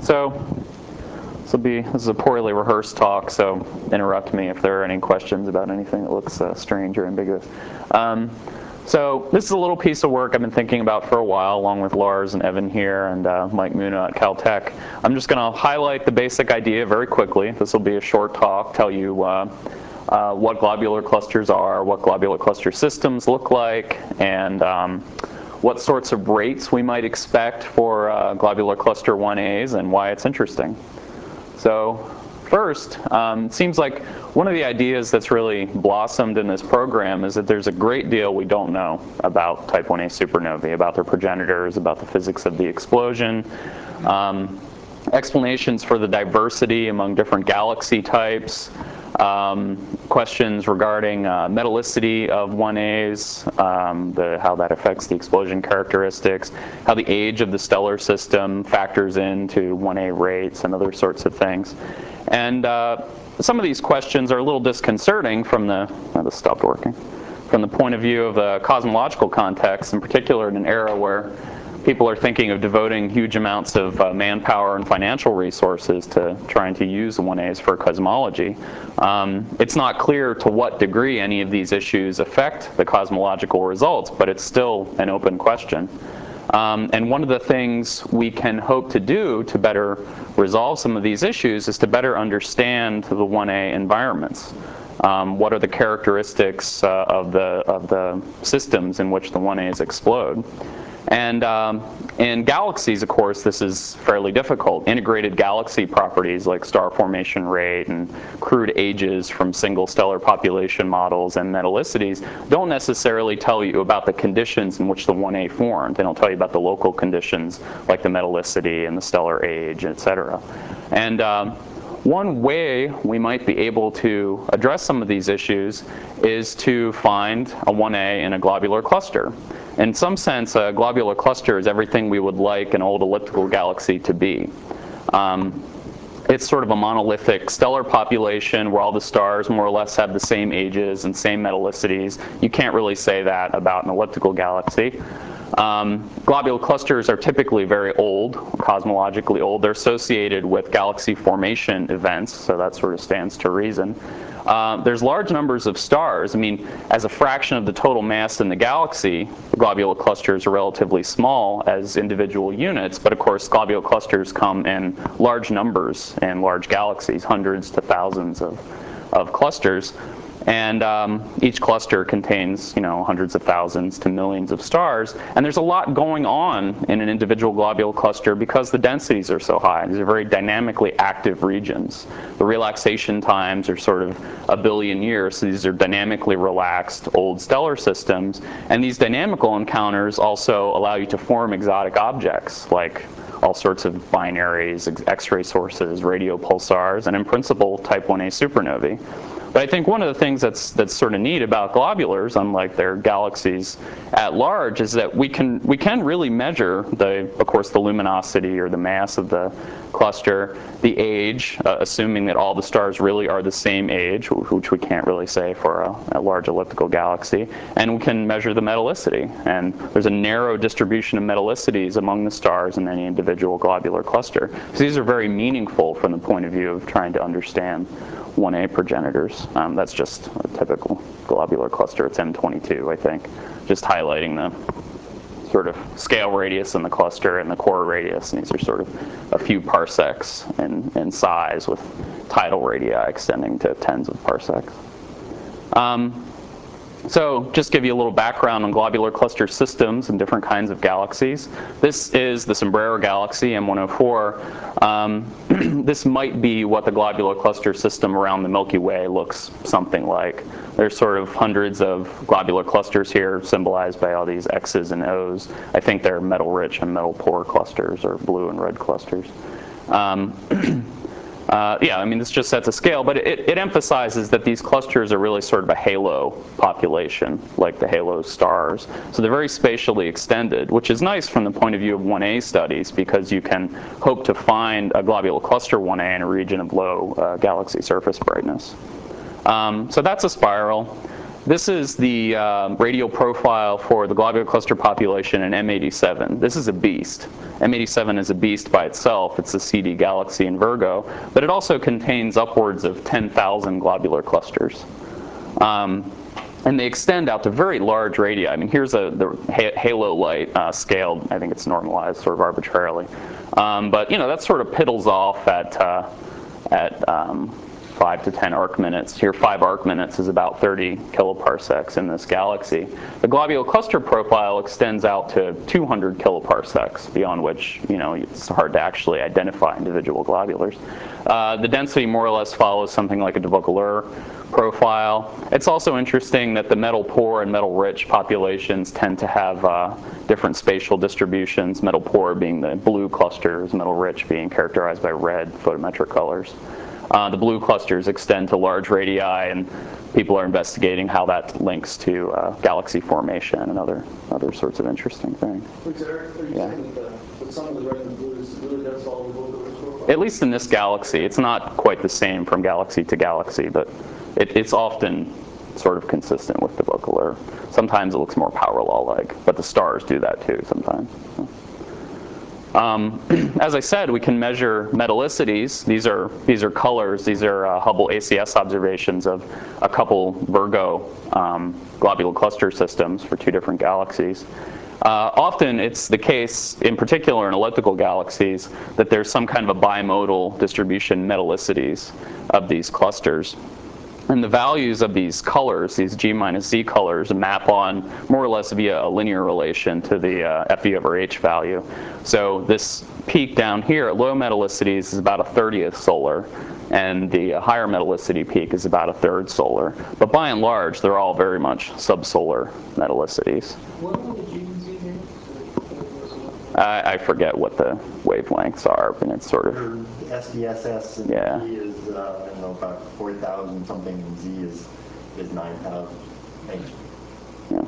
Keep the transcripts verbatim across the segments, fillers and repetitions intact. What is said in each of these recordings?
so this will be this is a poorly rehearsed talk, so interrupt me if there are any questions about anything that looks uh, strange or ambiguous. Um, so this is a little piece of work I've been thinking about for a while, along with Lars and Evan here and uh, Mike Muna at Caltech. I'm just going to highlight the basic idea very quickly. This will be a short talk, tell you uh, uh, what globular clusters are, what globular cluster systems look like, and um, what sorts of rates we might expect for uh, globular cluster one A's and why it's interesting. So first, um, it seems like one of the ideas that's really blossomed in this program is that there's a great deal we don't know about type one A supernovae, about their progenitors, about the physics of the explosion, um, explanations for the diversity among different galaxy types, um, questions regarding uh, metallicity of one A's, um, the, how that affects the explosion characteristics, how the age of the stellar system factors into one A rates and other sorts of things. And uh, some of these questions are a little disconcerting from the, oh, this stopped working, from the point of view of the cosmological context, in particular in an era where people are thinking of devoting huge amounts of uh, manpower and financial resources to trying to use the one A's for cosmology. Um, it's not clear to what degree any of these issues affect the cosmological results, but it's still an open question. Um, and one of the things we can hope to do to better resolve some of these issues is to better understand the one A environments. Um, what are the characteristics uh, of, the, of the systems in which the one A's explode? And um, in galaxies, of course, this is fairly difficult. Integrated galaxy properties like star formation rate and crude ages from single stellar population models and metallicities don't necessarily tell you about the conditions in which the one A formed. They don't tell you about the local conditions like the metallicity and the stellar age, et cetera. And um, one way we might be able to address some of these issues is to find a one A in a globular cluster. In some sense, a globular cluster is everything we would like an old elliptical galaxy to be. Um, it's sort of a monolithic stellar population where all the stars more or less have the same ages and same metallicities. You can't really say that about an elliptical galaxy. Um, globular clusters are typically very old, cosmologically old. They're associated with galaxy formation events, so that sort of stands to reason. Uh, there's large numbers of stars. I mean, as a fraction of the total mass in the galaxy, globular clusters are relatively small as individual units, but of course globular clusters come in large numbers in large galaxies, hundreds to thousands of, of clusters. And um, each cluster contains, you know, hundreds of thousands to millions of stars. And there's a lot going on in an individual globular cluster because the densities are so high. These are very dynamically active regions. The relaxation times are sort of a billion years. So these are dynamically relaxed old stellar systems. And these dynamical encounters also allow you to form exotic objects like all sorts of binaries, X-ray sources, radio pulsars, and in principle, type one A supernovae. But I think one of the things that's that's sort of neat about globulars, unlike their galaxies at large, is that we can we can really measure the, of course, the luminosity or the mass of the cluster, the age, uh, assuming that all the stars really are the same age, which we can't really say for a, a large elliptical galaxy, and we can measure the metallicity. And there's a narrow distribution of metallicities among the stars in any individual globular cluster. So these are very meaningful from the point of view of trying to understand one A progenitors. Um, that's just a typical globular cluster. It's M twenty-two, I think, just highlighting the sort of scale radius in the cluster and the core radius. And these are sort of a few parsecs in, in size, with tidal radii extending to tens of parsecs. Um, So just give you a little background on globular cluster systems and different kinds of galaxies. This is the Sombrero Galaxy, M one oh four. Um, this might be what the globular cluster system around the Milky Way looks something like. There's sort of hundreds of globular clusters here, symbolized by all these X's and O's. I think they're metal-rich and metal-poor clusters, or blue and red clusters. Um, Uh, yeah, I mean, this just sets a scale, but it, it emphasizes that these clusters are really sort of a halo population, like the halo stars. So they're very spatially extended, which is nice from the point of view of one A studies, because you can hope to find a globular cluster one A in a region of low uh, galaxy surface brightness. Um, so that's a spiral. this is the uh, radial profile for the globular cluster population in M eighty-seven. This is a beast. M eighty-seven is a beast by itself. It's a C D galaxy in Virgo, but it also contains upwards of ten thousand globular clusters. Um, and they extend out to very large radii. I mean, here's a the halo light uh, scaled. I think it's normalized sort of arbitrarily. Um, but, you know, that sort of piddles off at, uh, at um, five to ten arc minutes. Here, five arc minutes is about thirty kiloparsecs in this galaxy. The globular cluster profile extends out to two hundred kiloparsecs, beyond which, you know, it's hard to actually identify individual globulars. Uh, the density more or less follows something like a de Vaucouleurs profile. It's also interesting that the metal poor and metal rich populations tend to have uh, different spatial distributions, metal poor being the blue clusters, metal rich being characterized by red photometric colors. Uh, the blue clusters extend to large radii, and people are investigating how that links to uh, galaxy formation and other other sorts of interesting things. Which are, are you yeah. saying that, the, that some of the red and blues really does follow the Vaucouleurs profile? At least in this galaxy. It's not quite the same from galaxy to galaxy, but it, it's often sort of consistent with the Vaucouleurs. Sometimes it looks more power law-like, but the stars do that too sometimes. Um, as I said, we can measure metallicities. These are these are colors. These are uh, Hubble A C S observations of a couple Virgo um, globular cluster systems for two different galaxies. Uh, often it's the case, in particular in elliptical galaxies, that there's some kind of a bimodal distribution metallicities of these clusters. And the values of these colors, these G minus Z colors, map on more or less via a linear relation to the uh, F E over H value. So this peak down here at low metallicities is about a thirtieth solar, and the uh, higher metallicity peak is about a third solar. But by and large, they're all very much subsolar metallicities. What are the G and Z here? I, I forget what the wavelengths are, and it's sort of S D S S and yeah. P is uh, I don't know, about four thousand something, and Z is is nine thousand. Yeah.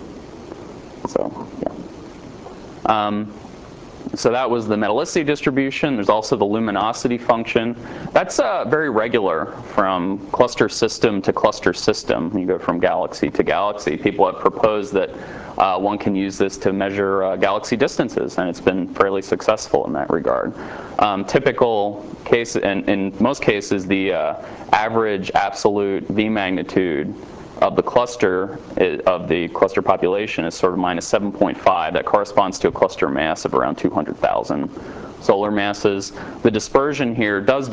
So yeah. Um, so that was the metallicity distribution. There's also the luminosity function. That's uh, very regular from cluster system to cluster system. You go from galaxy to galaxy. People have proposed that uh, one can use this to measure uh, galaxy distances, and it's been fairly successful in that regard. Um, typical case, and in most cases, the uh, average absolute V magnitude of the cluster, of the cluster population is sort of minus seven point five. That corresponds to a cluster mass of around two hundred thousand solar masses. The dispersion here does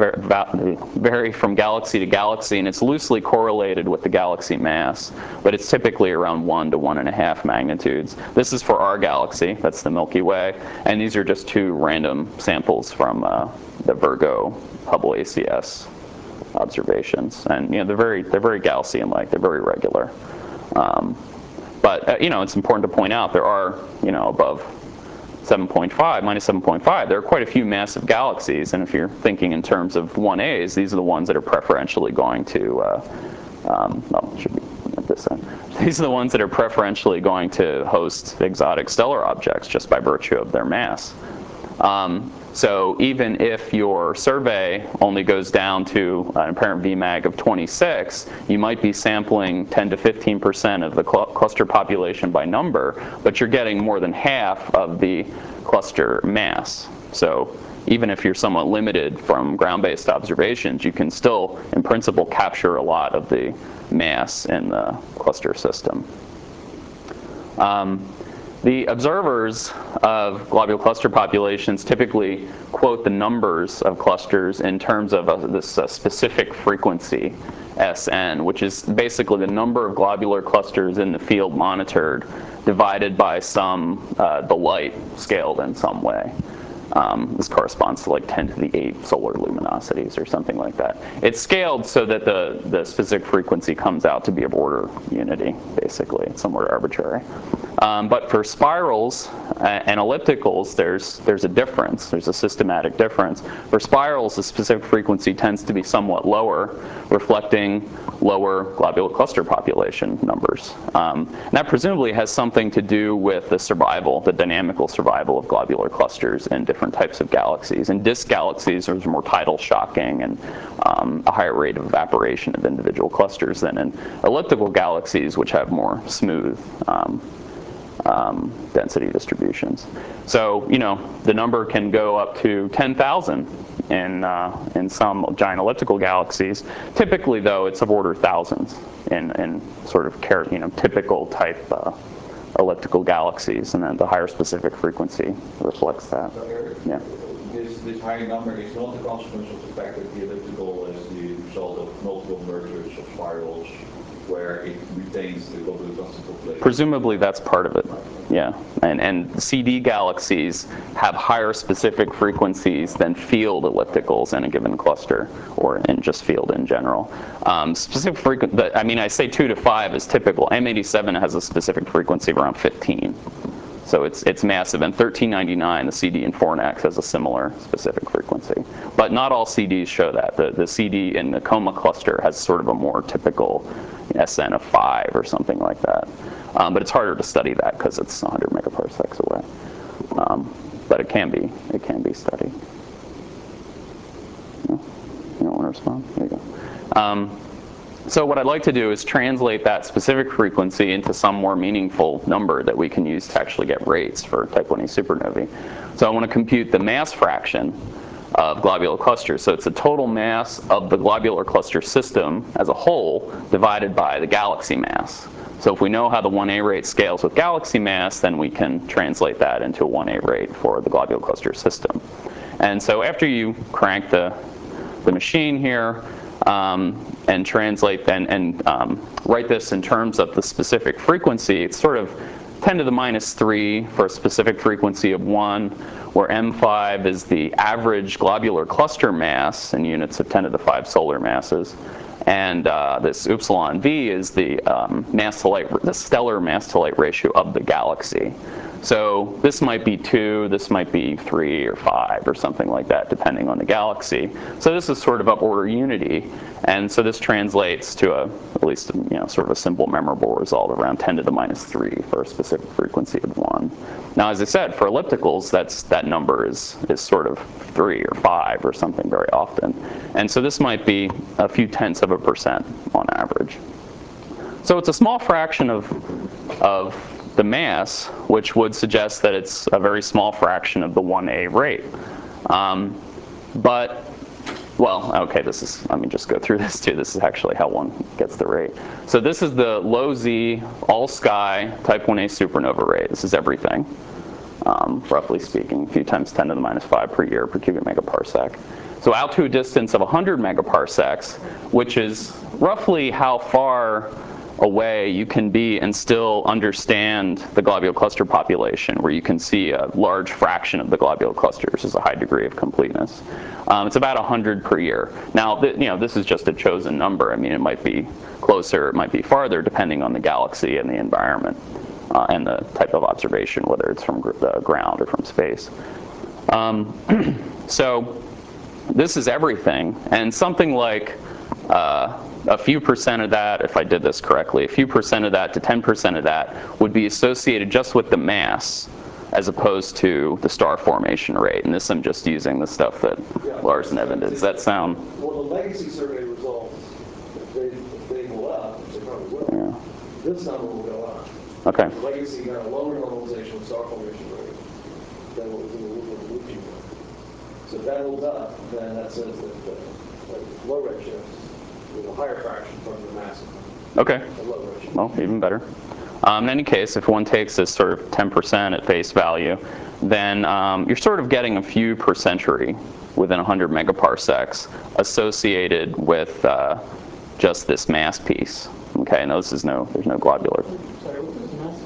vary from galaxy to galaxy, and it's loosely correlated with the galaxy mass, but it's typically around one to one and a half magnitudes. This is for our galaxy, that's the Milky Way, and these are just two random samples from uh, the Virgo Hubble A C S observations, and you know they're very they're very Gaussian-like. They're very regular, um, but uh, you know it's important to point out there are you know above seven point five, minus seven point five. There are quite a few massive galaxies, and if you're thinking in terms of one A's, these are the ones that are preferentially going to. Uh, um, no, it should be at this end. These are the ones that are preferentially going to host exotic stellar objects just by virtue of their mass. Um, So even if your survey only goes down to an apparent V MAG of twenty-six, you might be sampling ten to fifteen percent of the cl cluster population by number, but you're getting more than half of the cluster mass. So even if you're somewhat limited from ground-based observations, you can still, in principle, capture a lot of the mass in the cluster system. Um, The observers of globular cluster populations typically quote the numbers of clusters in terms of a, this uh, specific frequency, S N, which is basically the number of globular clusters in the field monitored divided by some, uh, the light scaled in some way. Um, this corresponds to like ten to the eight solar luminosities or something like that. It's scaled so that the, the specific frequency comes out to be of order unity, basically. It's somewhat arbitrary. Um, but for spirals and ellipticals, there's there's a difference. There's a systematic difference. For spirals, the specific frequency tends to be somewhat lower, reflecting lower globular cluster population numbers. Um, and that presumably has something to do with the survival, the dynamical survival of globular clusters in different types of galaxies. In disk galaxies, there's more tidal shocking and um, a higher rate of evaporation of individual clusters than in elliptical galaxies, which have more smooth um, Um, density distributions. So, you know, the number can go up to ten thousand in, uh, in some giant elliptical galaxies. Typically, though, it's of order thousands in, in sort of, you know, typical type uh, elliptical galaxies, and then the higher specific frequency reflects that. So Eric, yeah. This, this high number is not a consequence of the fact that the elliptical is the result of multiple mergers of spirals where it retains the globular cluster population. Presumably that's part of it, yeah. And, and C D galaxies have higher specific frequencies than field ellipticals in a given cluster, or in just field in general. Um, specific frequency, I mean, I say two to five is typical. M eighty-seven has a specific frequency of around fifteen. So it's, it's massive. And thirteen ninety-nine, the C D in Fornax, has a similar specific frequency. But not all C Ds show that. The, the C D in the Coma cluster has sort of a more typical S N of five or something like that. Um, but it's harder to study that because it's one hundred megaparsecs away. Um, but it can be, it can be studied. No? You don't want to respond? There you go. Um, So what I'd like to do is translate that specific frequency into some more meaningful number that we can use to actually get rates for type one A supernovae. So I want to compute the mass fraction of globular clusters. So it's the total mass of the globular cluster system as a whole divided by the galaxy mass. So if we know how the one A rate scales with galaxy mass, then we can translate that into a one A rate for the globular cluster system. And so after you crank the, the machine here, Um, and translate then and um, write this in terms of the specific frequency, it's sort of ten to the minus three for a specific frequency of one, where M five is the average globular cluster mass in units of ten to the five solar masses. And uh, this upsilon V is the um, mass to light, the stellar mass to light ratio of the galaxy. So this might be two, this might be three or five or something like that, depending on the galaxy. So this is sort of up order unity, and so this translates to a, at least you know, sort of a simple memorable result around ten to the minus three for a specific frequency of one. Now, as I said, for ellipticals, that's that number is is sort of three or five or something very often, and so this might be a few tenths of a percent on average. So it's a small fraction of of the mass, which would suggest that it's a very small fraction of the one A rate. Um, but, well, okay, this is, let me just go through this too. This is actually how one gets the rate. So this is the low Z, all sky, type one A supernova rate. This is everything, um, roughly speaking, a few times ten to the minus five per year per cubic megaparsec. So out to a distance of one hundred megaparsecs, which is roughly how far away you can be and still understand the globular cluster population, where you can see a large fraction of the globular clusters is a high degree of completeness. Um, it's about one hundred per year. Now, th you know, this is just a chosen number. I mean, it might be closer, it might be farther, depending on the galaxy and the environment uh, and the type of observation, whether it's from gr the ground or from space. Um, so this is everything, and something like uh, a few percent of that, if I did this correctly, a few percent of that to ten percent of that would be associated just with the mass as opposed to the star formation rate. And this I'm just using the stuff that Yeah. Lars and Evan did. Does that sound? Well, the legacy survey results, if they, if they go up, which they probably will, Yeah. this number will go up. Okay. The legacy got a lower normalization of star formation rate than what was in the Wolfram Lucci one. So if that holds up, then that says that the, that low redshift is a higher fraction from the massive. Okay. The low redshift. Well, even better. Um, in any case, if one takes this sort of ten percent at face value, then um, you're sort of getting a few per century within one hundred megaparsecs associated with uh, just this mass piece. Okay, and this is no, there's no globular. Sorry, what is mass?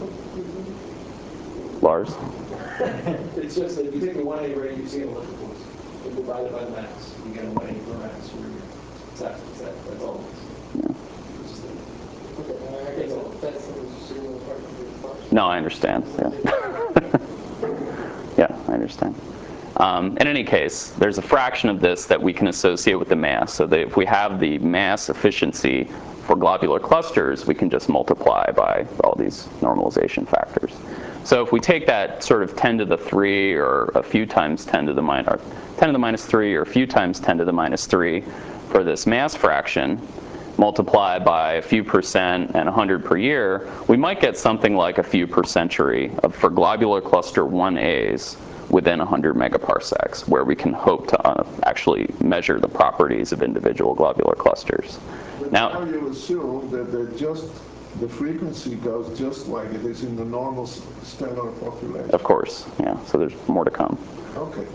Lars? It's just that if you take the one A rate you see in ellipticals and divide it by the mass, you get a one A per mass. Exactly, that, that's all it is. Yeah. It's just that. Okay, I guess that's the real part of the question. No, I understand. Yeah, yeah, I understand. Um, in any case, there's a fraction of this that we can associate with the mass. So that if we have the mass efficiency for globular clusters, we can just multiply by all these normalization factors. So if we take that sort of ten to the three or a few times ten to the minus, or ten to the minus three or a few times ten to the minus three for this mass fraction, multiply by a few percent and one hundred per year, we might get something like a few per century of, for globular cluster one A's within one hundred megaparsecs, where we can hope to uh, actually measure the properties of individual globular clusters. But Now, now you assume that the just the frequency goes just like it is in the normal s- stellar population. of course, yeah, so there's more to come. Okay.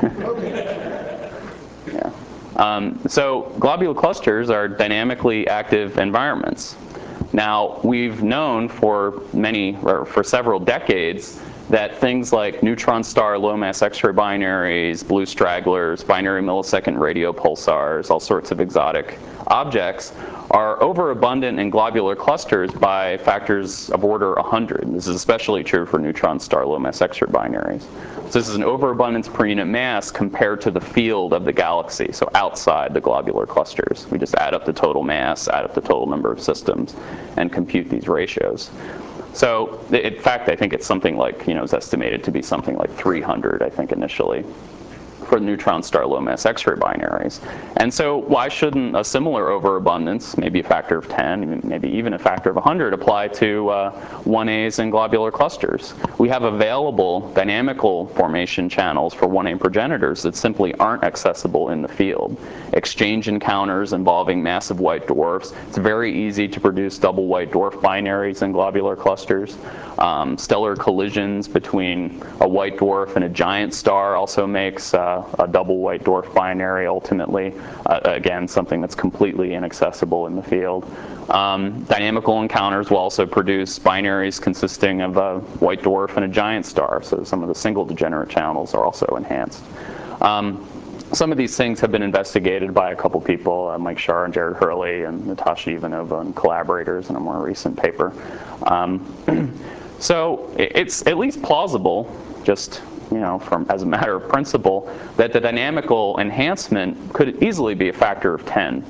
Okay. Yeah. Um, so globular clusters are dynamically active environments. Now, we've known for many, or for several decades, that things like neutron star low mass X-ray binaries, blue stragglers, binary millisecond radio pulsars, all sorts of exotic objects are overabundant in globular clusters by factors of order one hundred. This is especially true for neutron star low mass X-ray binaries. So this is an overabundance per unit mass compared to the field of the galaxy, so outside the globular clusters. We just add up the total mass, add up the total number of systems, and compute these ratios. So in fact, I think it's something like, you know, it's estimated to be something like three hundred, I think, initially, for neutron star low mass X-ray binaries. And so why shouldn't a similar overabundance, maybe a factor of ten, maybe even a factor of one hundred, apply to uh, one A's and globular clusters? We have available dynamical formation channels for one A progenitors that simply aren't accessible in the field. Exchange encounters involving massive white dwarfs. It's very easy to produce double white dwarf binaries in globular clusters. Um, stellar collisions between a white dwarf and a giant star also makes uh, a double white dwarf binary ultimately. Uh, again, something that's completely inaccessible in the field. Um, dynamical encounters will also produce binaries consisting of a white dwarf and a giant star, so some of the single degenerate channels are also enhanced. Um, some of these things have been investigated by a couple people, uh, Mike Shar and Jared Hurley and Natasha Ivanova and collaborators in a more recent paper. Um, so it's at least plausible, just you know, from as a matter of principle, that the dynamical enhancement could easily be a factor of ten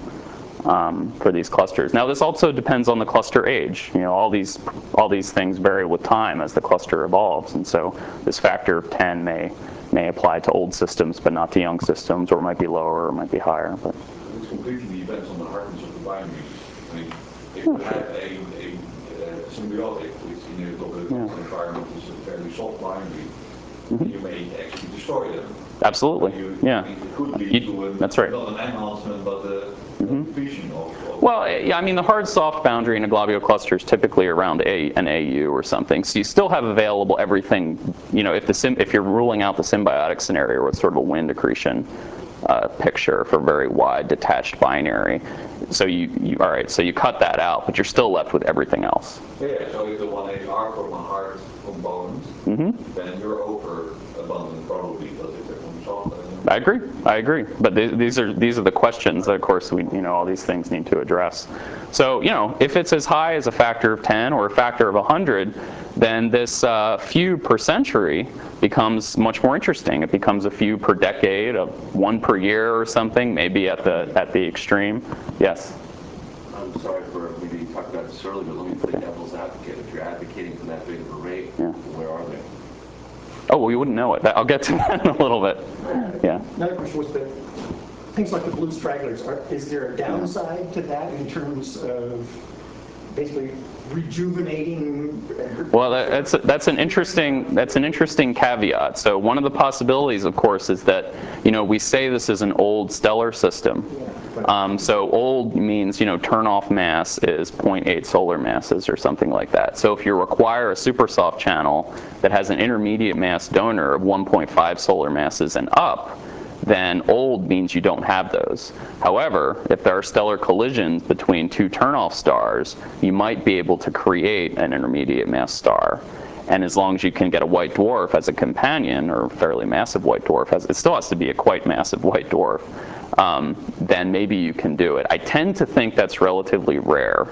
um, for these clusters. Now, this also depends on the cluster age. You know, all these all these things vary with time as the cluster evolves, and so this factor of ten may may apply to old systems, but not to young systems, or it might be lower, or it might be higher. But it completely depends on the hardness of the binary. I mean, if you have a, a, a symbiotic, which in a globular Yeah. environment is a fairly soft binary, Mhm. you may actually destroy them. Absolutely, You, yeah. It could lead You- to a, that's right. not an enhancement, but a Mhm. depletion of, of. Well, yeah, I mean, the hard-soft boundary in a globular cluster is typically around a, an A U or something. So you still have available everything, you know, if the sim, if you're ruling out the symbiotic scenario where it's sort of a wind accretion uh, picture for very wide detached binary. So you, you, all right, so you cut that out, but you're still left with everything else. Yeah, so if the one A are from a hard component, Mm-hmm. then you're over abundant probably, but if they're from soft, then I agree. I agree. But th these are these are the questions that, of course, we you know all these things need to address. So you know, if it's as high as a factor of ten or a factor of one hundred, then this uh, few per century becomes much more interesting. It becomes a few per decade, of one per year or something, maybe at the at the extreme. Yes. I'm sorry for maybe you talked about this earlier, but let me play devil's advocate. If you're advocating for that big of a rate, Yeah. where are they? Oh, well, you wouldn't know it. That, I'll get to that in a little bit. Yeah. Another question was that things like the blue stragglers, are, is there a downside to that in terms of basically rejuvenating? Well, that, that's that's an interesting that's an interesting caveat. So one of the possibilities, of course, is that you know we say this is an old stellar system. Um, so old means you know turn-off mass is zero point eight solar masses or something like that. So if you require a supersoft channel that has an intermediate mass donor of one point five solar masses and up, then old means you don't have those. However, if there are stellar collisions between two turn-off stars, you might be able to create an intermediate mass star. And as long as you can get a white dwarf as a companion, or a fairly massive white dwarf, as, it still has to be a quite massive white dwarf, um, then maybe you can do it. I tend to think that's relatively rare.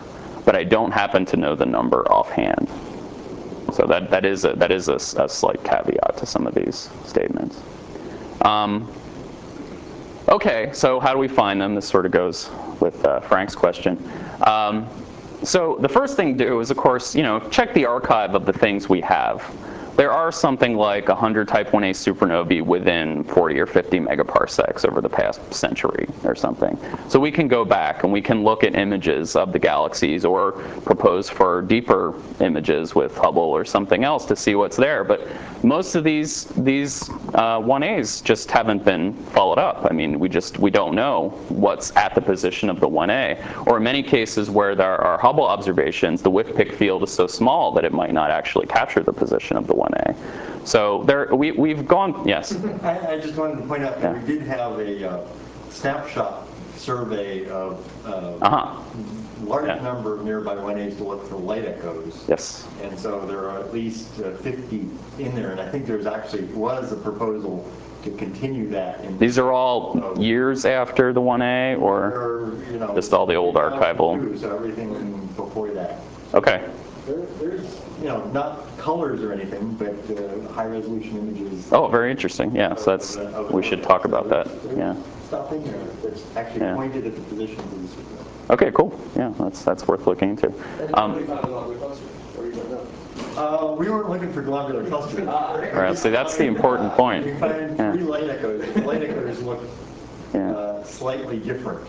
but I don't happen to know the number offhand. So that, that is, a, that is a, a slight caveat to some of these statements. Um, okay, so how do we find them? This sort of goes with uh, Frank's question. Um, so the first thing to do is, of course, you know, check the archive of the things we have. There are something like one hundred type one A supernovae within forty or fifty megaparsecs over the past century or something. So we can go back and we can look at images of the galaxies or propose for deeper images with Hubble or something else to see what's there. But most of these these uh, one A's just haven't been followed up. I mean, we just we don't know what's at the position of the one A. Or in many cases where there are Hubble observations, the WIFPIC field is so small that it might not actually capture the position of the one A. So there, we, we've gone, yes? I, I just wanted to point out that Yeah. we did have a uh, snapshot survey of uh, Uh-huh. large Yeah. number of nearby one A's to look for light echoes. Yes. And so there are at least uh, fifty in there, and I think there's actually was a proposal to continue that. In These are all years after the one A, or or, you know, just all the old archival? So everything before that. Okay. There, there's, you know, not colors or anything, but uh, high-resolution images. Oh, very interesting. Yeah, so that's, of- of- we should talk about that. There's Yeah. stuff in there that's actually Yeah. pointed at the positions of the supernovae. Okay, cool. Yeah, that's that's worth looking into. And Um, nobody found a globular cluster, or you don't know. Uh, we weren't looking for globular clusters. Ah, Right, see, that's the important point. We find Yeah. three light echoes. The light echoes look Yeah. uh, slightly different.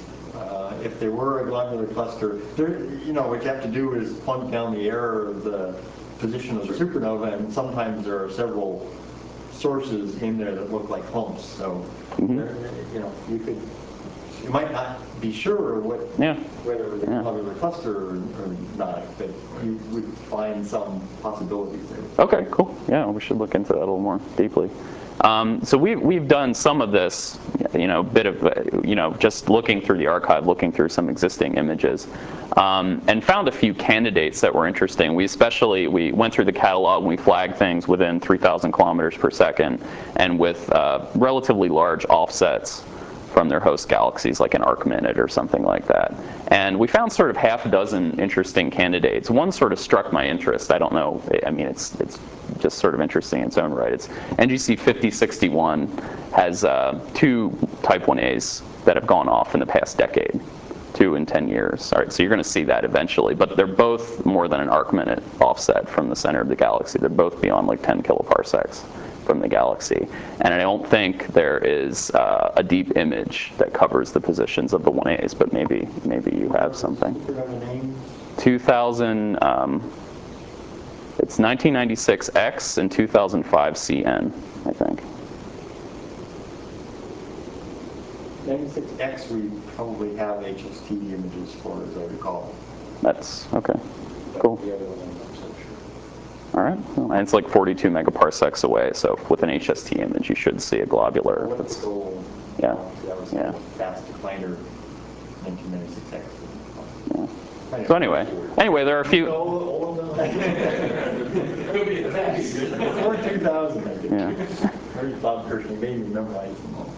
Uh, if there were a globular cluster, there, you know, what you have to do is plunk down the error of the position of the supernova, and sometimes there are several sources in there that look like clumps. So, Mhm. there, you know, you could, you might not be sure what Yeah. whether it was a Yeah. globular cluster or, or not, but you would find some possibilities there. Okay, cool. Yeah, we should look into that a little more deeply. Um, so we've, we've done some of this, you know, bit of, uh, you know, just looking through the archive, looking through some existing images, um, and found a few candidates that were interesting. We especially, we went through the catalog and we flagged things within three thousand kilometers per second and with uh, relatively large offsets from their host galaxies, like an arc minute or something like that. And we found sort of half a dozen interesting candidates. One sort of struck my interest. I don't know, I mean, it's it's just sort of interesting in its own right. It's N G C fifty sixty-one has uh, two type one A's that have gone off in the past decade, two in ten years. All right, so you're going to see that eventually, but they're both more than an arc minute offset from the center of the galaxy. They're both beyond like ten kiloparsecs from the galaxy. And I don't think there is uh, a deep image that covers the positions of the one A's, but maybe maybe you have something. Supernova name? two thousand, um, it's nineteen ninety-six X and two thousand five C N, I think. ninety-six X we probably have H S T images for, as I recall. That's, okay, cool. The other one, I'm not so sure. All right, well, and it's like forty-two megaparsecs away, so with an H S T image you should see a globular. What's That's, the goal? yeah, That was yeah. a fast decliner, nineteen ninety-six X. yeah. So anyway, anyway, there are a few, Could be the best. Before two thousand, I think. yeah. Maybe Bob Kirshner made me memorize them all.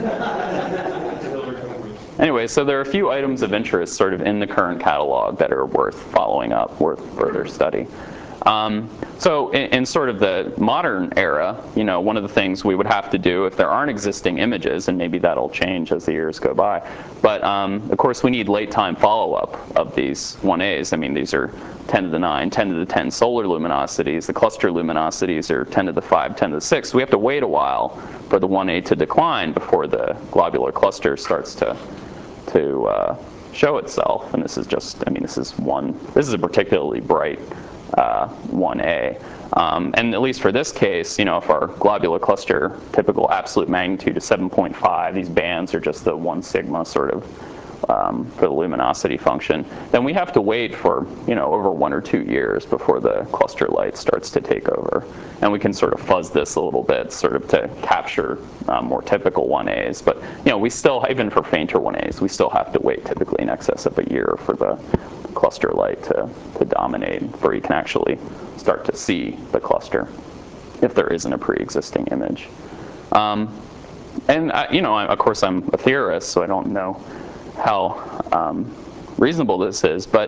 Anyway, so there are a few items of interest sort of in the current catalog that are worth following up, worth further study. Um, so in, in sort of the modern era, you know, one of the things we would have to do if there aren't existing images, and maybe that'll change as the years go by, but um, of course we need late time follow-up of these one A's. I mean, these are ten to the nine, ten to the ten solar luminosities. The cluster luminosities are ten to the five, ten to the six. So we have to wait a while for the one A to decline before the globular cluster starts to to uh, show itself. And this is just, I mean, this is one, this is a particularly bright uh, one A. Um, and at least for this case, you know, if our globular cluster typical absolute magnitude is seven point five, these bands are just the one sigma sort of um, for the luminosity function, then we have to wait for, you know, over one or two years before the cluster light starts to take over. And we can sort of fuzz this a little bit sort of to capture um, more typical one A's. But, you know, we still, even for fainter one A's, we still have to wait typically in excess of a year for the cluster light to, to dominate, before you can actually start to see the cluster if there isn't a pre-existing image. Um, and, I, you know, I, of course I'm a theorist, so I don't know how um, reasonable this is, but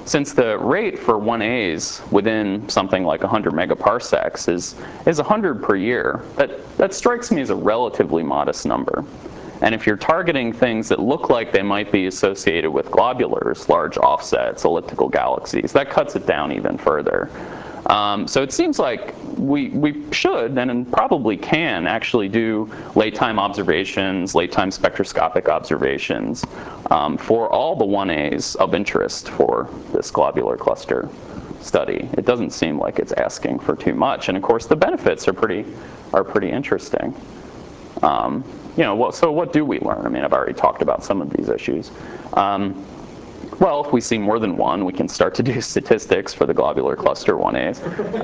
since the rate for one A's within something like one hundred megaparsecs is, is one hundred per year, that, that strikes me as a relatively modest number. And if you're targeting things that look like they might be associated with globulars, large offsets, elliptical galaxies, that cuts it down even further. Um, so it seems like we, we should and probably can actually do late-time observations, late-time spectroscopic observations um, for all the one A's of interest for this globular cluster study. It doesn't seem like it's asking for too much. And of course, the benefits are pretty, are pretty interesting. Um, you know, what, so what do we learn? I mean, I've already talked about some of these issues. Um, well, if we see more than one, we can start to do statistics for the globular cluster one A's.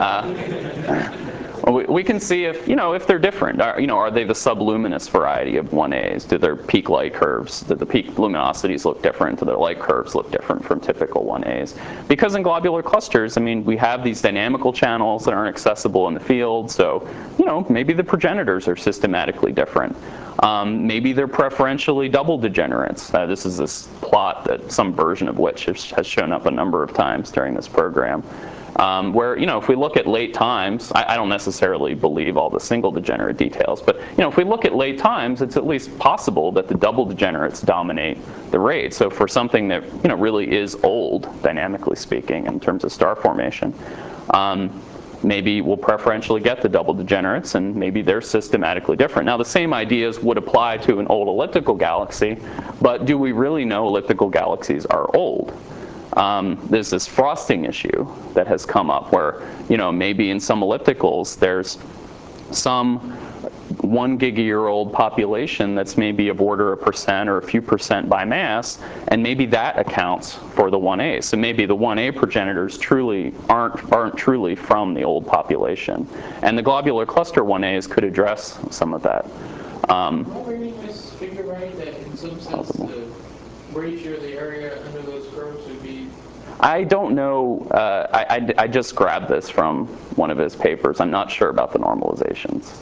Uh, we, we can see if, you know, if they're different. Are, you know, are they the subluminous variety of one A's? Do their peak light curves, do the peak luminosities look different? Do their light curves look different from typical one A's? Because in globular clusters, I mean, we have these dynamical channels that aren't accessible in the field. So, you know, maybe the progenitors are systematically different. Um, maybe they're preferentially double degenerates. Uh, this is this plot that some version of which has, has shown up a number of times during this program. Um, where, you know, if we look at late times, I, I don't necessarily believe all the single degenerate details, but, you know, if we look at late times, it's at least possible that the double degenerates dominate the rate. So for something that, you know, really is old, dynamically speaking, in terms of star formation, um, maybe we'll preferentially get the double degenerates, and maybe they're systematically different. Now, the same ideas would apply to an old elliptical galaxy, but do we really know elliptical galaxies are old? Um, there's this frosting issue that has come up where, you know, maybe in some ellipticals there's some one giga-year-old population that's maybe of order a percent or a few percent by mass, and maybe that accounts for the one A. So maybe the one A progenitors truly aren't, aren't truly from the old population. And the globular cluster one A's could address some of that. Um, Am I reading this figure right, that in some sense the ratio of the area under those curves would be? I don't know. Uh, I, I, I just grabbed this from one of his papers. I'm not sure about the normalizations.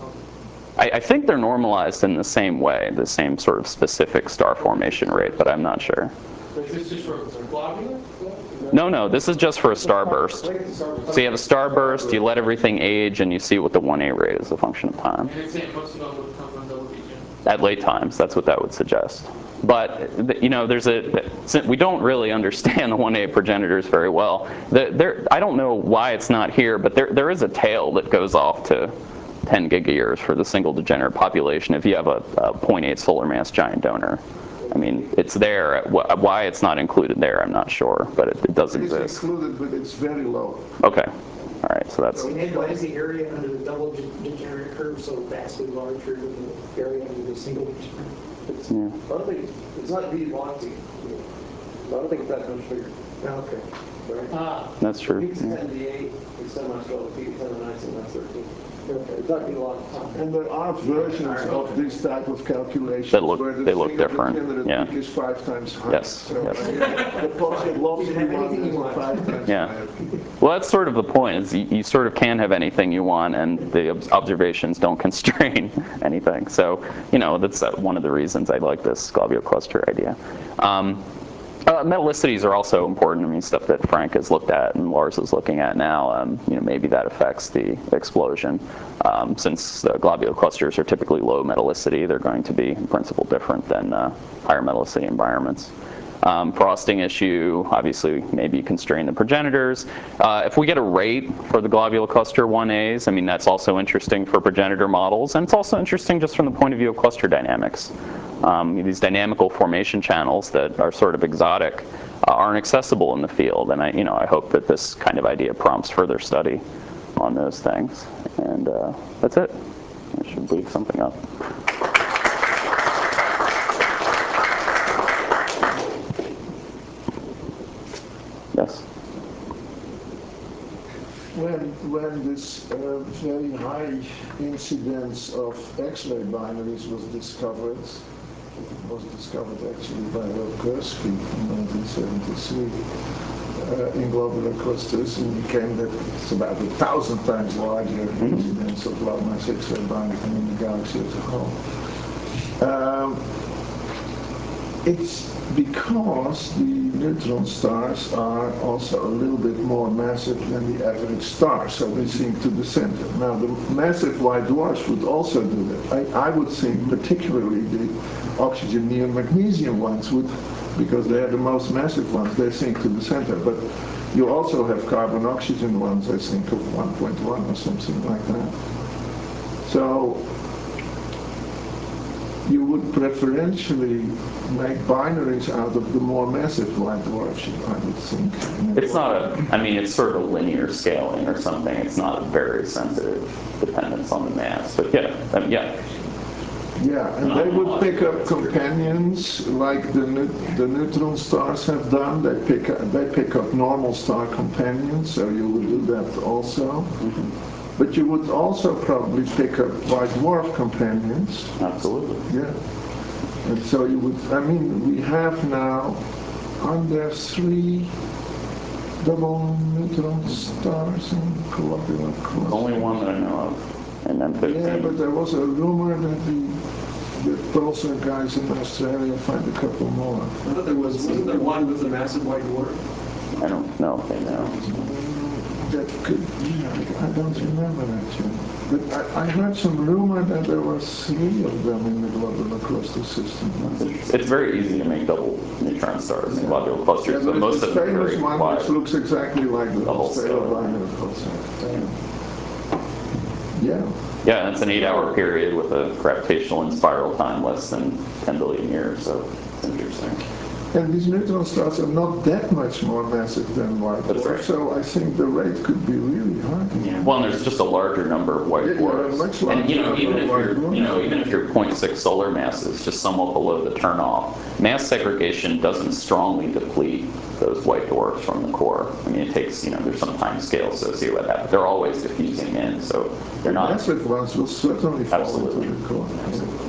I, I think they're normalized in the same way, the same sort of specific star formation rate, but I'm not sure. Is this just for globular? No, no, this is just for a starburst. So you have a starburst, you let everything age, and you see what the one A rate is a function of time. And it's saying most of them would come from double degenerate. At late times, that's what that would suggest. But, you know, there's a, we don't really understand the one A progenitors very well. The, there, I don't know why it's not here, but there, there is a tail that goes off to ten gigayears for the single degenerate population if you have a, a zero point eight solar mass giant donor. I mean, it's there. Why it's not included there, I'm not sure, but it, it does exist. It's included, but it's very low. Okay. All right, so that's... And why is the area under the double degenerate curve so vastly larger than the area under the single degenerate? It's, yeah. I don't think, it's not really lofty. I don't think it's that much bigger. Okay. Right? Ah. That's true. Peak's Yeah. ten to the eight, it's ten minus twelve, peak is ten to the nine, ten minus thirteen. Okay. It's not really a lot of time. And there are versions of this type of calculations That look- where the they look single different, degenerate yeah. peak is five times higher. Yes, So, yes. I mean, the positive velocity You can have one anything is you want. five times Yeah. higher. Well, that's sort of the point, is you, you sort of can have anything you want, and the ob- observations don't constrain anything. So, you know, that's uh, one of the reasons I like this globular cluster idea. Um, Uh, metallicities are also important. I mean, stuff that Frank has looked at and Lars is looking at now. Um, you know, maybe that affects the explosion. Um, since uh, globular clusters are typically low metallicity, they're going to be, in principle, different than uh, higher metallicity environments. Um, frosting issue, obviously, maybe constrain the progenitors. Uh, if we get a rate for the globular cluster one A's, I mean, that's also interesting for progenitor models, and it's also interesting just from the point of view of cluster dynamics. Um, these dynamical formation channels that are sort of exotic uh, aren't accessible in the field, and I, you know, I hope that this kind of idea prompts further study on those things. And uh, that's it. I should leave something up. Yes. When, when this uh, very high incidence of X-ray binaries was discovered, it was discovered actually by Rob Gursky in nineteen seventy-three uh, in globular clusters, indicating that it's about a thousand times larger incidence of low mass X-ray binaries than in the galaxy as a whole. Um, It's because the neutron stars are also a little bit more massive than the average star, so they sink to the center. Now, the massive white dwarfs would also do that. I, I would think particularly the oxygen, neon, magnesium ones would, because they are the most massive ones, they sink to the center. But you also have carbon oxygen ones, I think of one point one or something like that. So you would preferentially make binaries out of the more massive white dwarfs, I would think. It's not a, I mean, it's sort of linear scaling or something. It's not a very sensitive dependence on the mass. But yeah, um, yeah. Yeah, and they would pick up companions like the the neutron stars have done. They pick up, they pick up normal star companions, so you would do that also. Mm-hmm. But you would also probably pick up white dwarf companions. Absolutely. Yeah. And so you would, I mean, we have now, aren't there three double neutron stars in globular cluster? There's only one that I know of, and M fifteen. Yeah, but there was a rumor that the, the Pulsar guys in Australia find a couple more. I thought there was, wasn't there one with a massive white dwarf? I don't know if they know. That could, yeah, I don't remember that yet. But I, I heard some rumor that there were three of them in the globular cluster system. It's, it's very easy to make double neutron stars in globular clusters, Yeah, but most the of them are famous very one wide. which looks exactly like the Double stellar stellar. binary pulsar. Yeah. Yeah, and it's an eight-hour period with a gravitational and spiral time less than ten billion years, so it's interesting. And these neutron stars are not that much more massive than white That's dwarfs, right. so I think the rate could be really high. Yeah. Well, and there's just a larger number of white Yeah, yeah, dwarfs. much And you know, larger even if number of you're, white you know, dwarfs. even if your zero point six solar mass is just somewhat below the turnoff, mass segregation doesn't strongly deplete those white dwarfs from the core. I mean, it takes, you know, there's some time scale associated with that, but they're always diffusing in, so they're not. Massive ones will certainly fall Absolutely. into the core. Absolutely.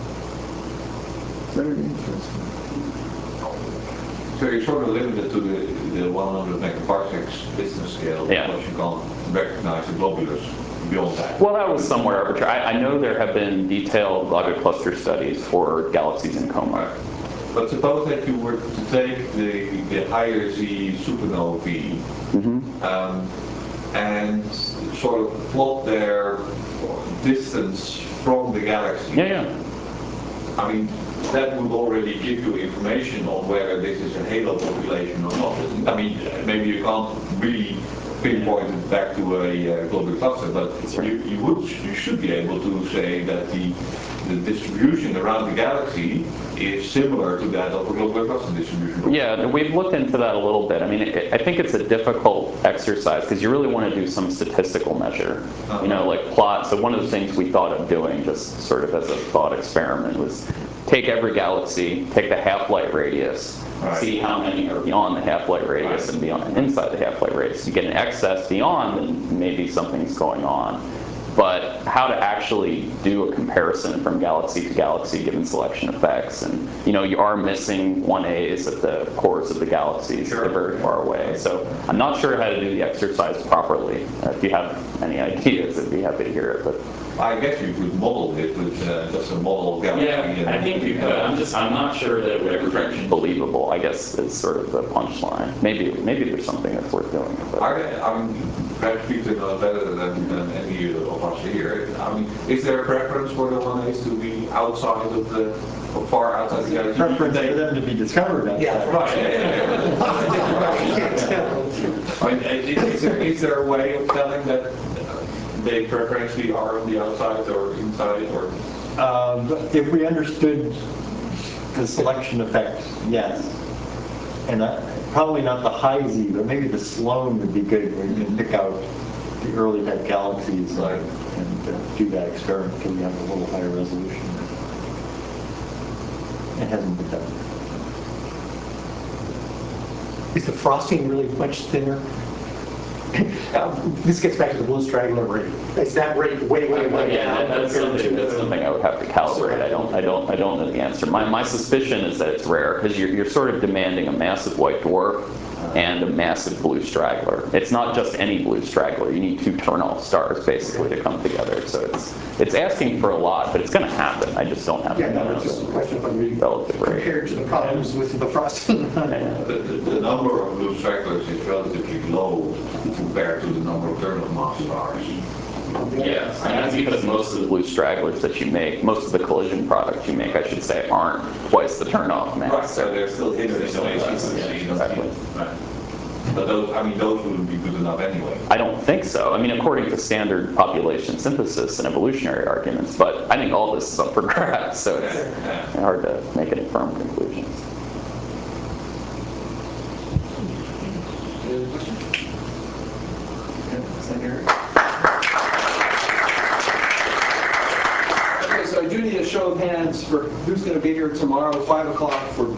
Very interesting. So you're sort of limited to the, the one hundred megaparsecs distance scale, Yeah. because you can't recognize the globulars beyond that. Well, that was somewhat arbitrary. I, I know there have been detailed globular cluster studies for galaxies in coma. But suppose that you were to take the, the higher Z supernovae Mm-hmm. um, and sort of plot their distance from the galaxy. Yeah, yeah. I mean, that would already give you information on whether this is a halo population or not. I mean, maybe you can't really pinpoint it back to a uh, globular cluster, but right. you, you would, you should be able to say that the the distribution around the galaxy is similar to that of a globular cluster distribution. Yeah, we've looked into that a little bit. I mean, it, I think it's a difficult exercise because you really want to do some statistical measure. Uh-huh. You know, like plot. So one of the things we thought of doing, just sort of as a thought experiment, was take every galaxy, take the half-light radius, Right. see how many are beyond the half-light radius Right. and beyond inside the half-light radius. You get an excess beyond, then maybe something's going on. But how to actually do a comparison from galaxy to galaxy given selection effects, and you know, you are missing one A's at the cores of the galaxies. Sure. They're very far away. So I'm not sure how to do the exercise properly. Uh, if you have any ideas, I'd be happy to hear it. But I guess you could model it with uh, just a model galaxy. and- I think you could. I'm just, I'm not sure that it would ever be believable, I guess, is sort of the punchline. Maybe, maybe there's something that's worth doing. But. Are there, I mean, perhaps Peter knows better than, than any of us here. I mean, is there a preference for the one A's to be outside of the, or far outside the galaxy? Preference They- for them to be discovered outside. Yeah, Right, yeah, yeah, yeah. I mean, is there, is there a way of telling that they preferentially are on the outside or inside, or? Um, If we understood the selection effect, yes. And uh, probably not the high Z, but maybe the Sloan would be good, where you can pick out the early type galaxies Right. and uh, do that experiment till you have a little higher resolution. It hasn't been done. Is the frosting really much thinner? Um, This gets back to the blue straggler rate. Is that rate way, way, way Yeah, down? that- that's compared something, to that's the- something I would have to calibrate. I don't, I don't, I don't know the answer. My, my suspicion is that it's rare because you're, you're sort of demanding a massive white dwarf and a massive blue straggler. It's not just any blue straggler. You need two turnoff stars basically to come together. So it's it's asking for a lot, but it's going to happen. I just don't have Yeah, the no, numbers it's just a question of whether we relative rate. compared to the problems with the frost and the honey. The, the, the number of blue stragglers is relatively low compared to the number of turn-off mass stars. Yes, and that's because most of the blue stragglers that you make, most of the collision products you make, I should say, aren't twice the turnoff mass. Right, so they're still hidden in some places, so you don't Exactly. see- right. But those, I mean, those wouldn't be good enough anyway. I don't think so. I mean, according to standard population synthesis and evolutionary arguments, but I think all this is up for grabs, so it's Yeah. hard to make any firm conclusions. Any other questions? Okay, so I do need a show of hands for who's going to be here tomorrow, five o'clock for